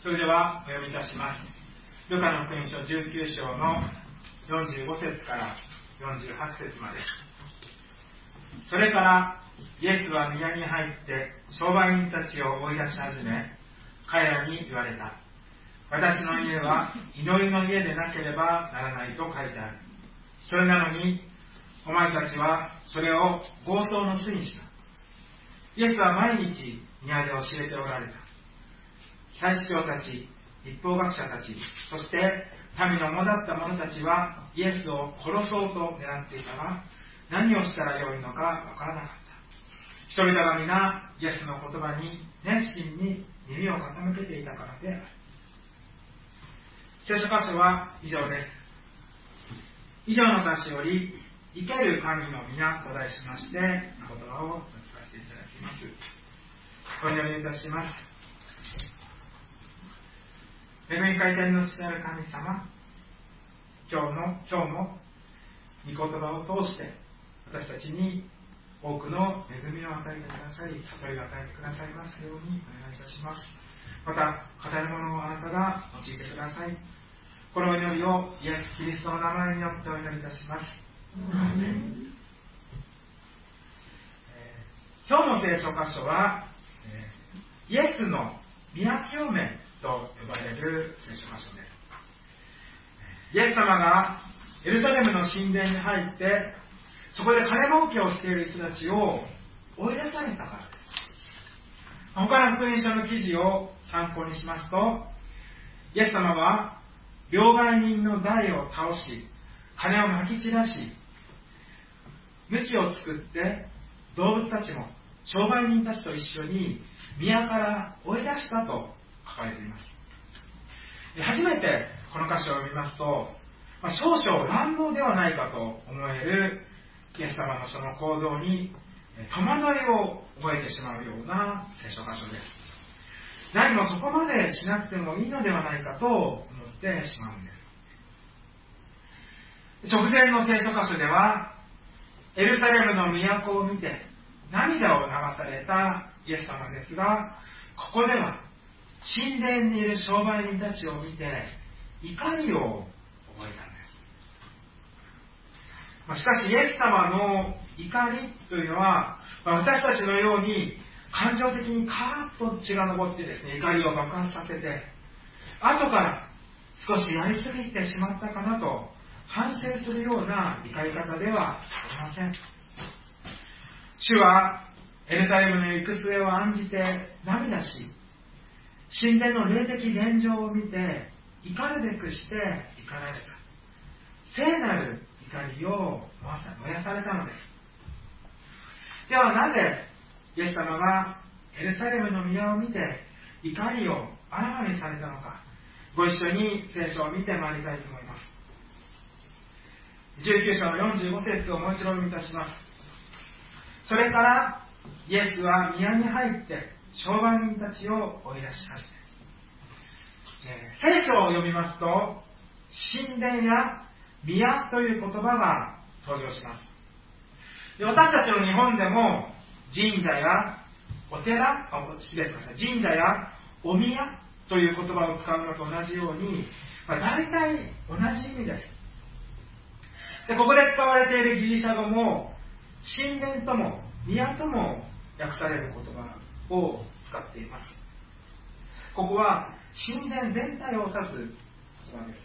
それではお読みいたします。ルカの福音書19章の45節から48節まで。それからイエスは宮に入って商売人たちを追い出し始め、彼らに言われた。私の家は祈りの家でなければならないと書いてある。それなのにお前たちはそれを強盗の巣にした。イエスは毎日宮で教えておられた。祭司長たち、律法学者たち、そして民の主だった者たちはイエスを殺そうと狙っていたが、何をしたらよいのかわからなかった。人々が皆イエスの言葉に熱心に耳を傾けていたからである。聖書箇所は以上です。以上の冊子より生ける神の皆と題しまして言葉を伝えていただきます。お祈りいたします。恵み回転の父なる神様、今日も御言葉を通して私たちに多くの恵みを与えてくださり、悟りを与えてくださいますようにお願いいたします。また語るものをあなたが用いてください。この祈りをイエス・キリストの名前によってお祈りいたします。今日の聖書箇所はイエスの宮清めと呼ばれる聖書箇所です。イエス様がエルサレムの神殿に入ってそこで金儲けをしている人たちを追い出されたからです。他の福音書の記事を参考にしますと、イエス様は両替人の台を倒し、金をまき散らし、鞭を作って動物たちも商売人たちと一緒に宮から追い出したと書かれています。初めてこの箇所を読みますと、少々乱暴ではないかと思えるイエス様のその行動に戸惑いを覚えてしまうような聖書箇所です。何もそこまでしなくてもいいのではないかと思ってしまうんです。直前の聖書箇所では、エルサレムの都を見て涙を流されたイエス様ですが、ここでは神殿にいる商売人たちを見て怒りを覚えたんです。しかしイエス様の怒りというのは、私たちのように感情的にカーッと血が上ってですね、怒りを爆発させて、後から少しやりすぎてしまったかなと反省するような怒り方ではありません。主はエルサレムの行く末を案じて涙し、神殿の霊的現状を見て怒るべくして怒られた。聖なる怒りを燃やされたのです。ではなぜイエス様がエルサレムの宮を見て怒りをあらわにされたのか、ご一緒に聖書を見てまいりたいと思います。19章の45節をもう一度読みいたします。それからイエスは宮に入って商売人たちを追い出し始め、聖書を読みますと神殿や宮という言葉が登場します。で、私たちの日本でも神社やお寺、神社やお宮という言葉を使うのと同じように、大体同じ意味です。で、ここで使われているギリシャ語も神殿とも宮とも訳される言葉を使っています。ここは神殿全体を指す言葉です。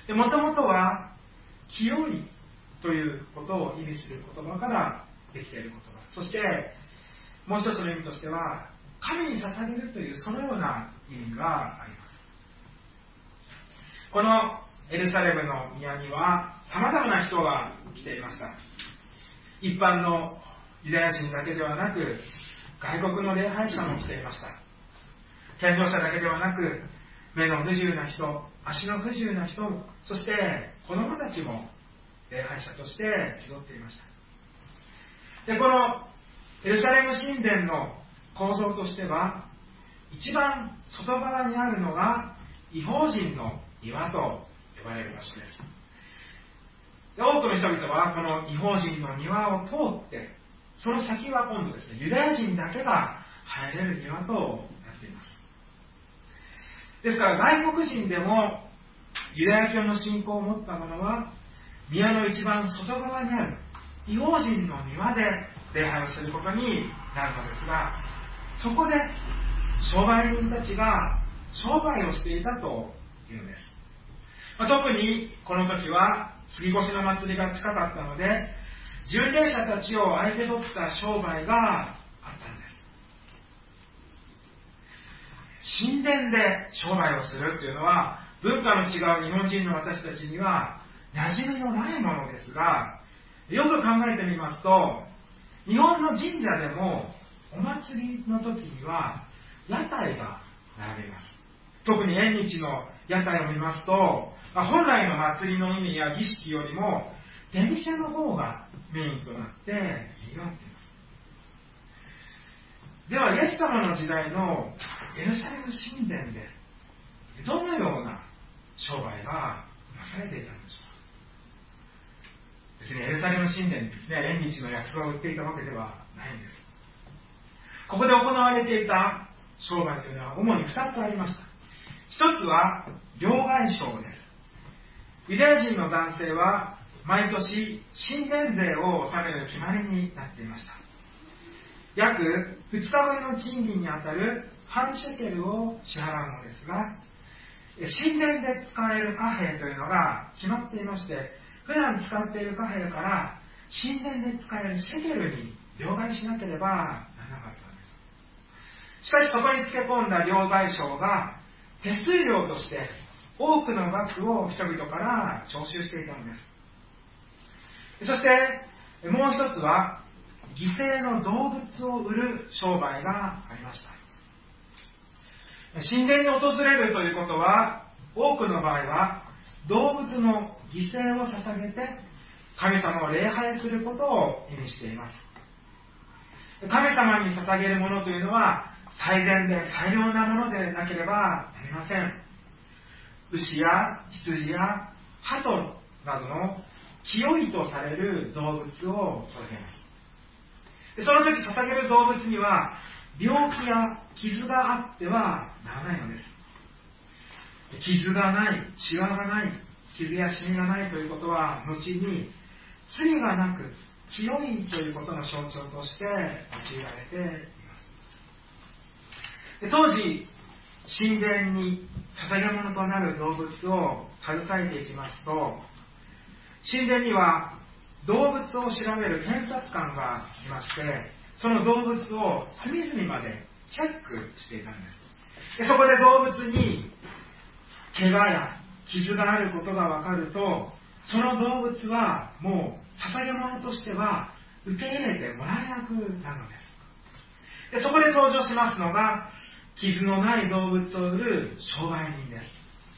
もともとは清いということを意味する言葉からできている言葉、そしてもう一つの意味としては神に捧げるというそのような意味があります。このエルサレムの宮には様々な人が来ていました。一般のユダヤ人だけではなく、外国の礼拝者も来ていました。健常者だけではなく、目の不自由な人、足の不自由な人、そして子供たちも礼拝者として集っていました。で、このエルサレム神殿の構造としては、一番外側にあるのが異邦人の庭と呼ばれる場所です。で、多くの人々はこの異邦人の庭を通って、その先は今度ですね、ユダヤ人だけが入れる庭となっています。 ですから外国人でもユダヤ教の信仰を持った者は、宮の一番外側にある異邦人の庭で礼拝をすることになるのですが、そこで商売人たちが商売をしていたというのです。特にこの時は杉越の祭りが近かったので、巡礼者たちを相手取った商売があったんです。神殿で商売をするというのは、文化の違う日本人の私たちには馴染みのないものですが、よく考えてみますと、日本の神社でもお祭りの時には屋台が並びます。特に縁日の屋台を見ますと、本来の祭りの意味や儀式よりも出店の方がメインとなって賑わっています。では、イエス様の時代のエルサレム神殿でどのような商売がなされていたのでしょうか。別にエルサレム神殿にですね、縁日の焼きそばを売っていたわけではないんです。ここで行われていた商売というのは主に2つありました。1つは両替商です。ユダヤ人の男性は毎年神殿税を納める決まりになっていました。約2日分の賃金にあたる半シェケルを支払うのですが、神殿で使える貨幣というのが決まっていまして、普段使っている貨幣から神殿で使えるシェケルに両替しなければならなかったんです。しかしそこにつけ込んだ両替商が手数料として多くの額を人々から徴収していたのです。そしてもう一つは犠牲の動物を売る商売がありました。神殿に訪れるということは、多くの場合は動物の犠牲を捧げて神様を礼拝することを意味しています。神様に捧げるものというのは最善で最良なものでなければなりません。牛や羊や鳩などの清いとされる動物を捧げます。その時捧げる動物には病気や傷があってはならないのです。傷がない、シワがない、傷やシミがないということは後に罪がなく清いということの象徴として用いられています。当時神殿に捧げ物となる動物を携えていきますと、神殿には動物を調べる検察官がいまして、その動物を隅々までチェックしていたんです。そこで動物に怪我や傷があることが分かると、その動物はもう捧げ物としては受け入れてもらえなくなるのです。そこで登場しますのが、傷のない動物を売る商売人です。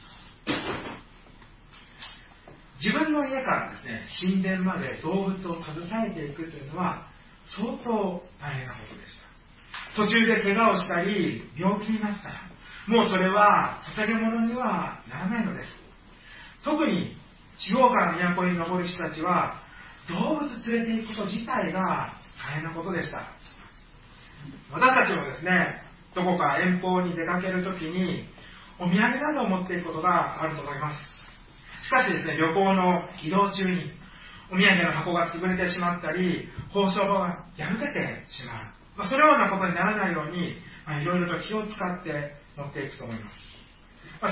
自分の家からですね、神殿まで動物を携えていくというのは相当大変なことでした。途中で怪我をしたり病気になったら、もうそれは捧げ物にはならないのです。特に地方から都に登る人たちは動物連れて行くこと自体が大変なことでした。私たちもですね、どこか遠方に出かけるときにお土産などを持っていくことがあると思います。しかしですね、旅行の移動中にお土産の箱が潰れてしまったり、包装が破けてしまう、そのようなことにならないように、いろいろと気を使って持っていくと思います。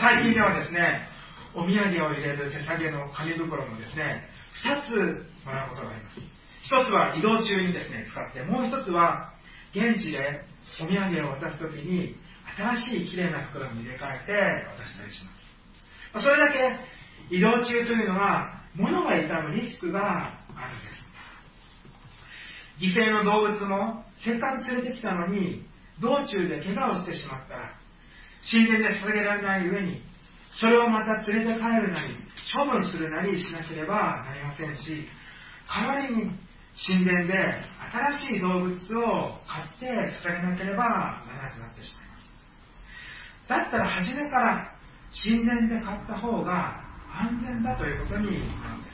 最近ではですね、お土産を入れる手提げの紙袋もですね、2つもらうことがあります。1つは移動中にですね、使って、もう1つは現地でお土産を渡すときに新しいきれいな袋に入れ替えて渡したりします。それだけ移動中というのは物が傷むリスクがあるんです。犠牲の動物もせっかく連れてきたのに道中で怪我をしてしまったら、神殿で捧げられない上にそれをまた連れて帰るなり処分するなりしなければなりませんし、代わりに神殿で新しい動物を買って捧げなければならなくなってしまいます。だったら初めから神殿で買った方が安全だということになるんです。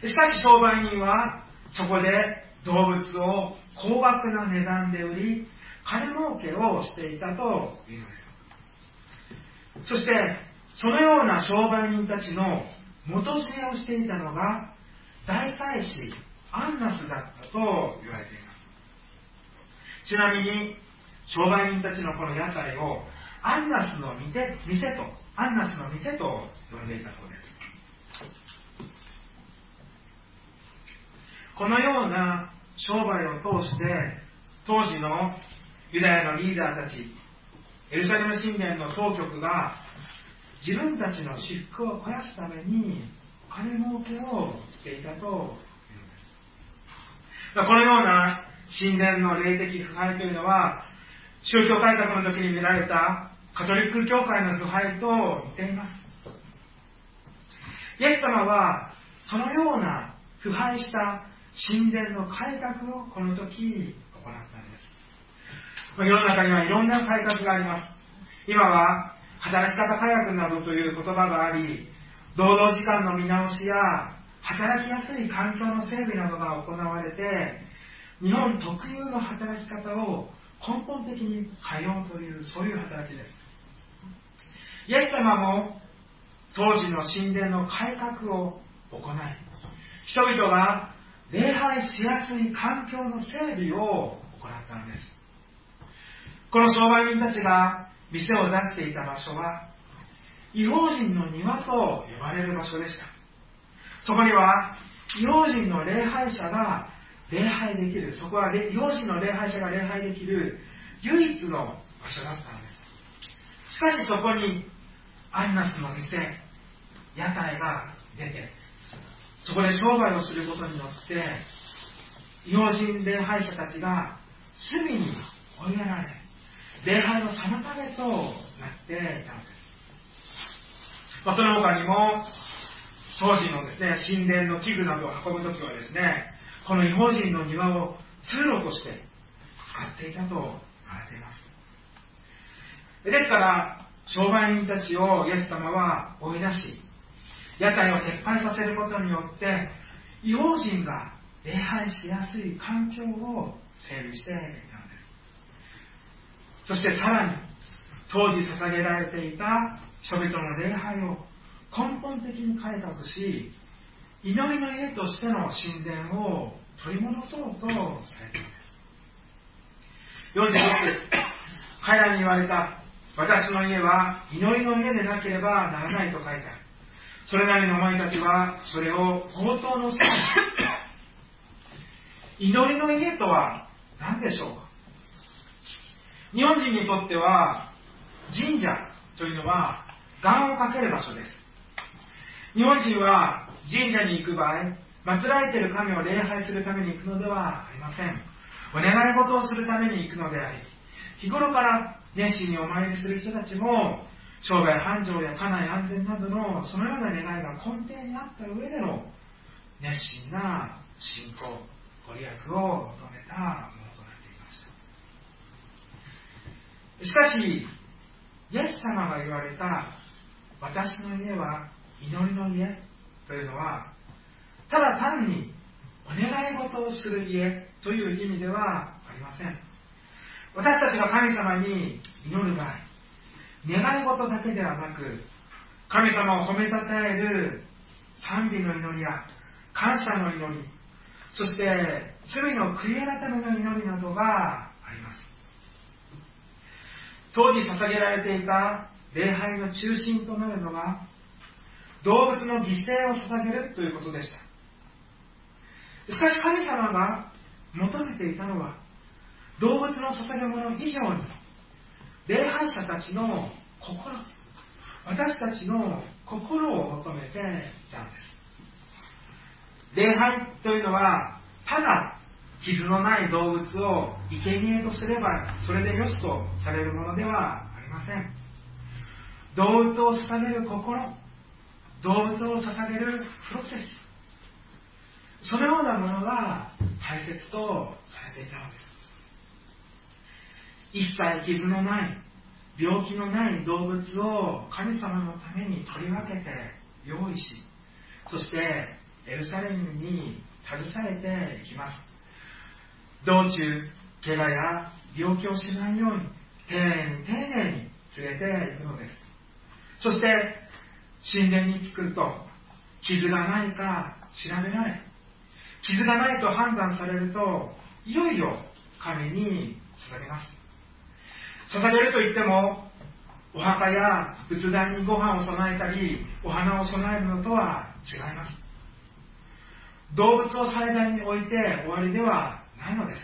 しかし商売人はそこで動物を高額な値段で売り、金儲けをしていたというのです。 そしてそのような商売人たちの元締めをしていたのが大祭司アンナスだったと言われています。ちなみに商売人たちのこの屋台をアンナスの店と呼んでいたそうです。このような商売を通して当時のユダヤのリーダーたち、エルサレム神殿の当局が自分たちの私腹を肥やすためにお金儲けをしていたというのです。このような神殿の霊的腐敗というのは宗教改革の時に見られたカトリック教会の腐敗と似ています。イエス様はそのような腐敗した神殿の改革をこの時行ったんです。世の中にはいろんな改革があります。今は働き方改革などという言葉があり、労働時間の見直しや働きやすい環境の整備などが行われて、日本特有の働き方を根本的に変えようというそういう働きです。イエス様も当時の神殿の改革を行い、人々が礼拝しやすい環境の整備を行ったのです。この商売人たちが店を出していた場所は異邦人の庭と呼ばれる場所でした。そこには異邦人の礼拝者が礼拝できる、そこは異邦人の礼拝者が礼拝できる唯一の場所だったのです。しかしそこにアンナスの店、屋台が出て、そこで商売をすることによって異邦人礼拝者たちが隅に追いやられ、礼拝の妨げとなっていたのです。その他にも当時のですね、神殿の器具などを運ぶときはですね、この異邦人の庭を通路として使っていたと言われています。ですから商売人たちをイエス様は追い出し、屋台を撤廃させることによって異邦人が礼拝しやすい環境を整備していたのです。そしてさらに当時捧げられていた人々の礼拝を根本的に改革し、祈りの家としての神殿を取り戻そうとされているんです。46節、彼らに言われた、私の家は祈りの家でなければならないと書いてある。それなりのお前たちはそれを強盗のせいに。祈りの家とは何でしょうか。日本人にとっては神社というのは願をかける場所です。日本人は神社に行く場合、祀られている神を礼拝するために行くのではありません。お願い事をするために行くのであり、日頃から熱心にお参りする人たちも生涯繁盛や家内安全などのそのような願いが根底にあった上での熱心な信仰、ご利益を求めたものとなっていました。しかしイエス様が言われた私の家は祈りの家というのは、ただ単にお願い事をする家という意味ではありません。私たちが神様に祈る場合、願い事だけではなく、神様を褒めたたえる賛美の祈りや感謝の祈り、そして罪の悔い改めの祈りなどがあります。当時捧げられていた礼拝の中心となるのは動物の犠牲を捧げるということでした。しかし神様が求めていたのは動物の捧げ物以上に礼拝者たちの心、私たちの心を求めていたんです。礼拝というのはただ傷のない動物を生贄とすればそれでよしとされるものではありません。動物を捧げる心、動物を捧げるプロセス、そのようなものが大切とされていたのです。一切傷のない病気のない動物を神様のために取り分けて用意し、そしてエルサレムに携えていきます。道中怪我や病気をしないように丁寧に連れていくのです。 そして神殿に着くと傷がないか調べられ、傷がないと判断されるといよいよ神に捧げます。捧げるといってもお墓や仏壇にご飯を供えたりお花を供えるのとは違います。動物を祭壇に置いて終わりではないのです。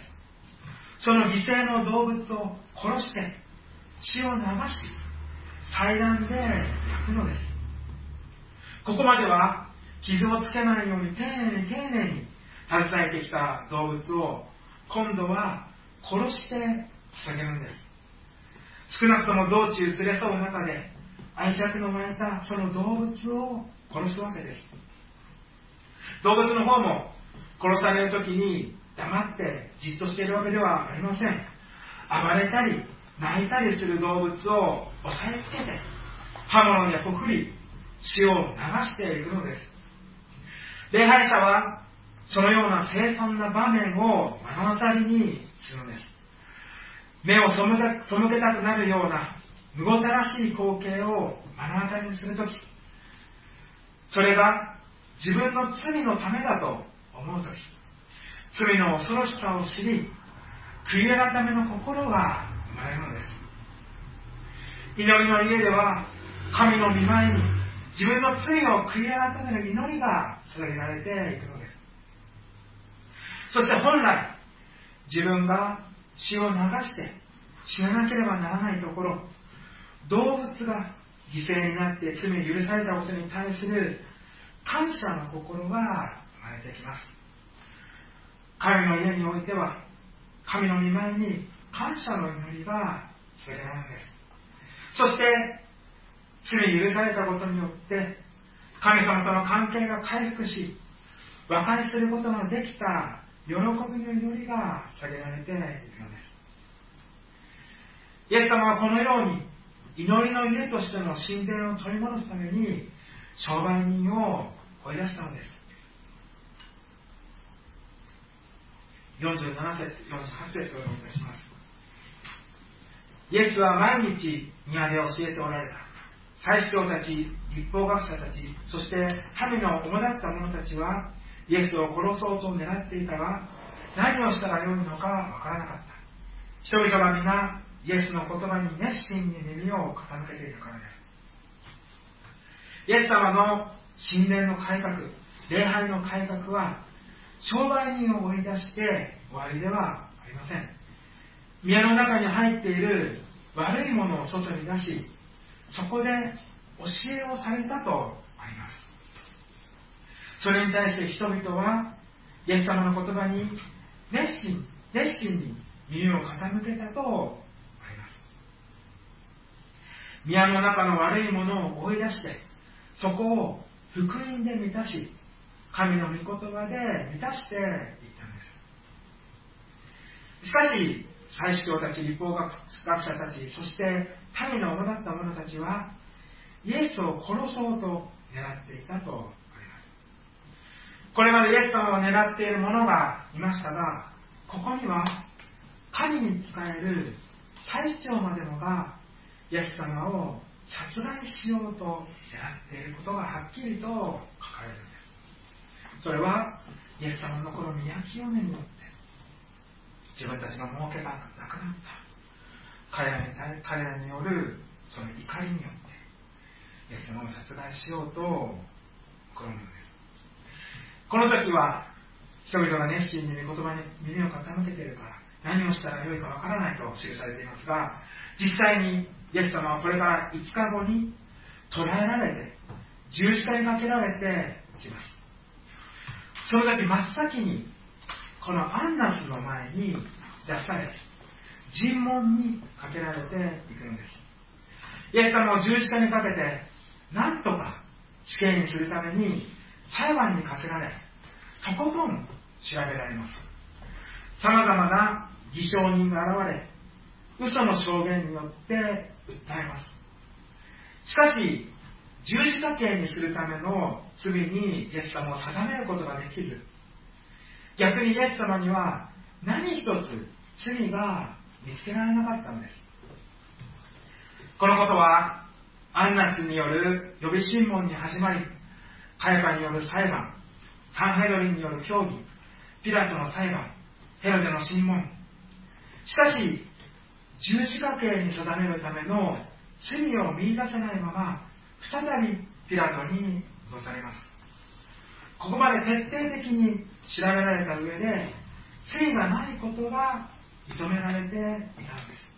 その犠牲の動物を殺して血を流し祭壇で焼くのです。ここまでは傷をつけないように丁寧に携えてきた動物を今度は殺して捧げるんです。少なくとも道中連れ添う中で愛着の湧いたその動物を殺すわけです。動物の方も殺される時に黙ってじっとしているわけではありません。暴れたり泣いたりする動物を押さえつけて刃物でほふり血を流していくのです。礼拝者はそのような凄惨な場面を目の当たりにするのです。目を背けたくなるようなむごたらしい光景を目の当たりにするとき、それが自分の罪のためだと思うとき、罪の恐ろしさを知り悔い改めの心が生まれるのです。祈りの家では神の御前に自分の罪を悔い改める祈りが捧げられていくのです。そして本来自分が血を流して死ななければならないところ、動物が犠牲になって罪を許されたことに対する感謝の心が生まれてきます。神の家においては神の御前に感謝の祈りが捧げられるんです。そして罪許されたことによって神様との関係が回復し和解することのできた喜びの祈りが捧げられていくのです。イエス様はこのように祈りの家としての神殿を取り戻すために商売人を追い出したのです。47節、48節をお読みいたします。イエスは毎日宮で教えておられた。祭司長たち、律法学者たち、そして民の主だった者たちはイエスを殺そうと狙っていたが、何をしたらよいのかわからなかった。人々は皆イエスの言葉に熱心に耳を傾けていたからです。イエス様の神殿の改革、礼拝の改革は商売人を追い出して終わりではありません。宮の中に入っている悪いものを外に出し、そこで教えをされたとあります。それに対して人々はイエス様の言葉に熱心に耳を傾けたとあります。宮の中の悪いものを追い出して、そこを福音で満たし、神の御言葉で満たしていったんです。しかし祭司長たち、律法学者たち、そして民の主だった者たちはイエスを殺そうと狙っていたとあります。これまでイエス様を狙っている者がいましたが、ここには神に仕える祭司長までもがイエス様を殺害しようと狙っていることがはっきりと書かれるんです。それはイエス様のこの宮清めによって自分たちの儲けがなくなった彼らによるその怒りによってイエス様を殺害しようと試みるのです。この時は人々が熱心に御言葉に耳を傾けているから何をしたらよいかわからないと記されていますが、実際にイエス様はこれから5日後に捕らえられて十字架にかけられてきます。その時真っ先にこのアンナスの前に出され尋問にかけられていくのです。イエス様を十字架にかけて何とか死刑にするために裁判にかけられとことん調べられます。さまざまな偽証人が現れ嘘の証言によって訴えます。しかし十字架刑にするための罪にイエス様を定めることができず、逆にイエス様には何一つ罪が見つけられなかったのです。このことはアンナスによる予備審問に始まり、カヤパによる裁判、サンヘドリンによる協議、ピラトの裁判、ヘロデの審問。しかし、十字架刑に定めるための罪を見出せないまま、再びピラトに戻されます。ここまで徹底的に調べられた上で、罪がないことが認められていたのです。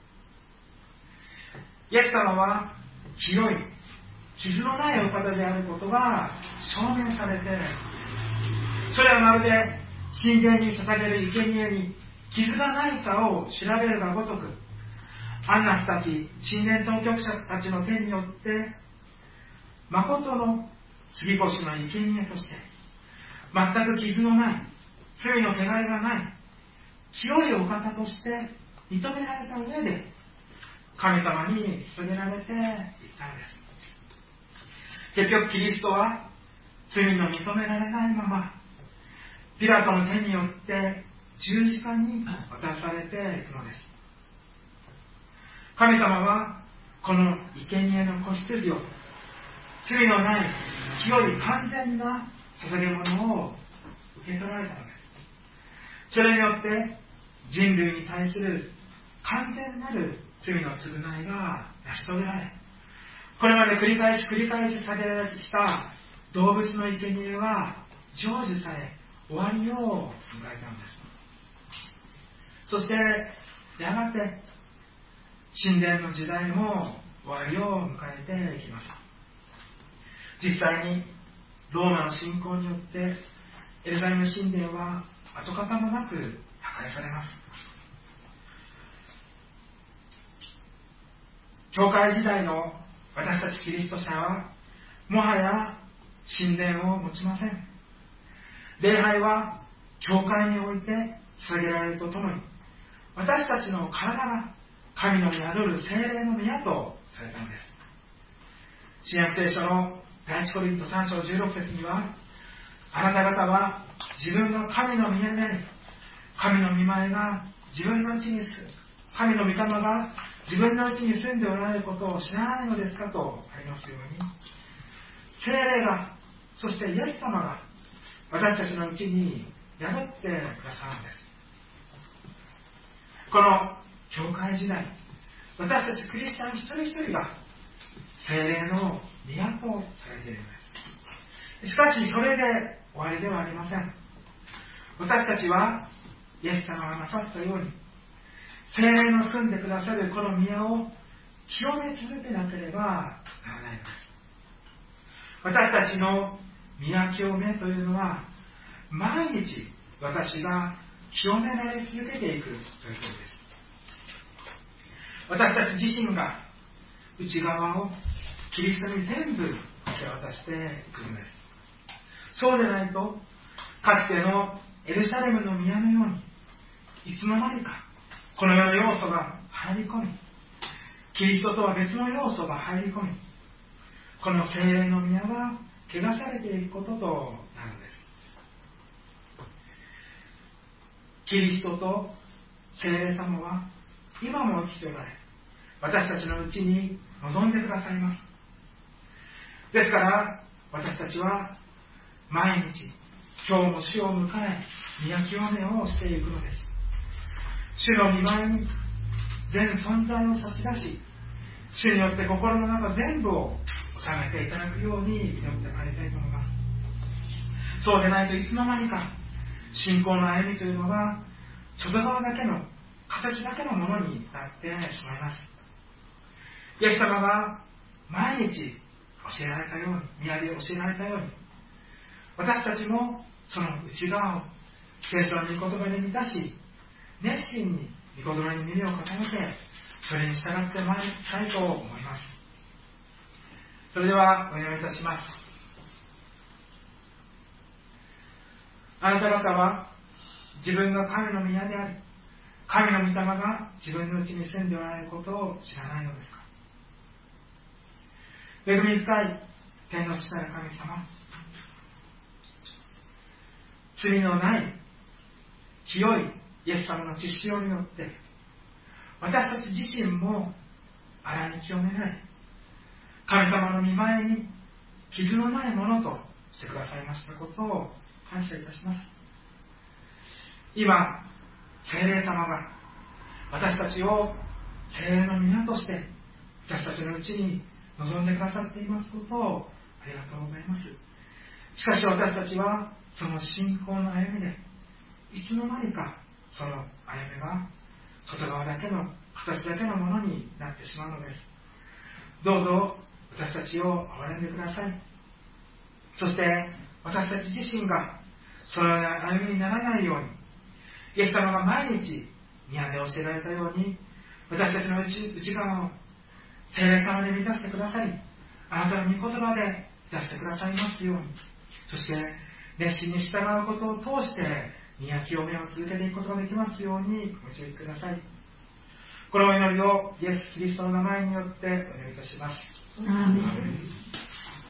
イエス様は清い、傷のないお方であることが証明されて、それはまるで神殿に捧げる生贄に傷がないかを調べるがごとく、アンナスたち神殿当局者たちの手によって誠の杉越の生贄として、全く傷のない、罪の汚れがない清いお方として認められた上で、神様に捧げられていったのです。結局キリストは罪の認められないまま、ピラトの手によって十字架に渡されていくのです。神様はこの生贄の子羊を、罪のない清い完全な捧げ物を受け取られたのです。それによって人類に対する完全なる罪の償いが成し遂げられ、これまで繰り返し捧げられてきた動物の生贄は成就され、終わりを迎えたのです。そしてやがて神殿の時代も終わりを迎えていきます。実際にローマの侵攻によってエルサレム神殿は跡形もなく破壊されます。教会時代の私たちキリスト者はもはや神殿を持ちません。礼拝は教会において捧げられるとともに、私たちの体が神の宿る聖霊の宮とされたのです。新約聖書の第一コリント3章16節には、あなた方は自分が神の宮であり、神の御前が自分のうちに神の御霊が自分のうちに住んでおられることを知らないのですかとありますように、聖霊が、そしてイエス様が私たちのうちに宿ってくださるのです。この教会時代、私たちクリスチャン一人一人が聖霊の宮とされているのです。しかしそれで終わりではありません。私たちはイエス様がなさったように、聖霊の住んでくださるこの宮を清め続けなければならないのです。私たちの宮清めというのは、毎日私が清められ続けていくということです。私たち自身が内側をキリストに全部明け渡していくのです。そうでないと、かつてのエルサレムの宮のように、いつの間にかこの世の要素が入り込み、キリストとは別の要素が入り込み、この聖霊の宮は汚されていくこととなるのです。キリストと聖霊様は今も生きておられ、私たちのうちに臨んでくださいます。ですから私たちは毎日、今日も主を迎え、宮清めをしていくのです。主の御前に全存在を差し出し、主によって心の中全部を収めていただくように祈ってまいりたいと思います。そうでないといつの間にか信仰の歩みというのが外側だけの、形だけのものになってしまいます。イエス様が毎日教えられたように、宮で教えられたように、私たちもその内側を聖書の御言葉で満たし、熱心に御言葉に耳を傾け、それに従ってまいりたいと思います。それではお祈りいたします。あなた方は自分が神の宮であり、神の御霊が自分のうちに住んでおられることを知らないのですか。恵み深い天の父なる神様、罪のない清いイエス様の血潮によって私たち自身も洗い清められ、 神様の御前に傷のないものとしてくださいましたことを感謝いたします。今、聖霊様が私たちを聖霊の宮として私たちのうちに望んでくださっていますことをありがとうございます。しかし私たちはその信仰の歩みでいつの間にかその歩みが外側だけの形だけのものになってしまうのです。どうぞ私たちを憐れんでください。そして私たち自身がそのような歩みにならないように、イエス様が毎日宮で教えられたように、私たちの内側を聖霊様で満たしてくださり、あなたの御言葉で満たしてくださいますように、そして熱心に従うことを通して宮清めを続けていくことができますようにご導きください。このお祈りをイエス・キリストの名前によってお願いいたします。 アーメン。